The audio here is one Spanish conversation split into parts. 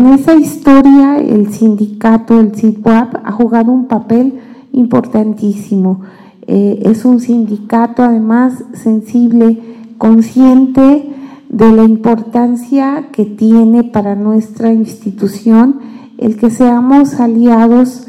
esa historia el sindicato, el CITWAP, ha jugado un papel importantísimo. Es un sindicato además sensible, consciente de la importancia que tiene para nuestra institución el que seamos aliados,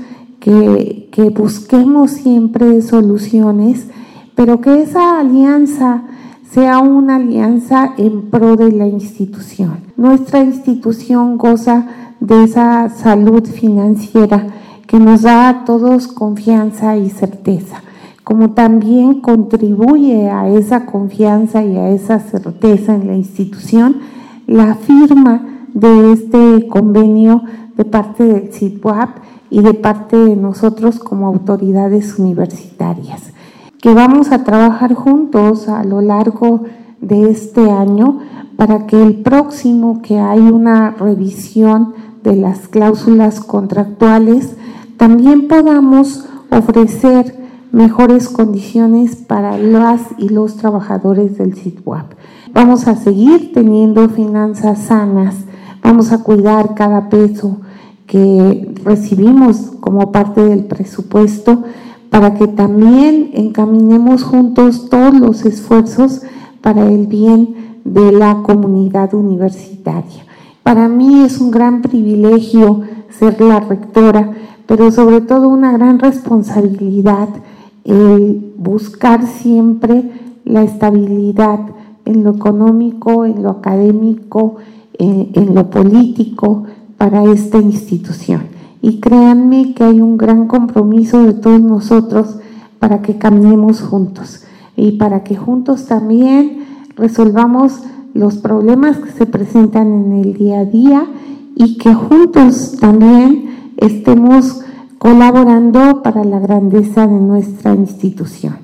que busquemos siempre soluciones, pero que esa alianza sea una alianza en pro de la institución. Nuestra institución goza de esa salud financiera que nos da a todos confianza y certeza, como también contribuye a esa confianza y a esa certeza en la institución la firma de este convenio de parte del CITWAP y de parte de nosotros como autoridades universitarias, que vamos a trabajar juntos a lo largo de este año para que el próximo, que hay una revisión de las cláusulas contractuales, también podamos ofrecer mejores condiciones para las y los trabajadores del CITWAP. Vamos a seguir teniendo finanzas sanas, vamos a cuidar cada peso que recibimos como parte del presupuesto para que también encaminemos juntos todos los esfuerzos para el bien de la comunidad universitaria. Para mí es un gran privilegio ser la rectora, pero sobre todo una gran responsabilidad el buscar siempre la estabilidad en lo económico, en lo académico, en lo político para esta institución. Y créanme que hay un gran compromiso de todos nosotros para que caminemos juntos y para que juntos también resolvamos los problemas que se presentan en el día a día y que juntos también estemos colaborando para la grandeza de nuestra institución.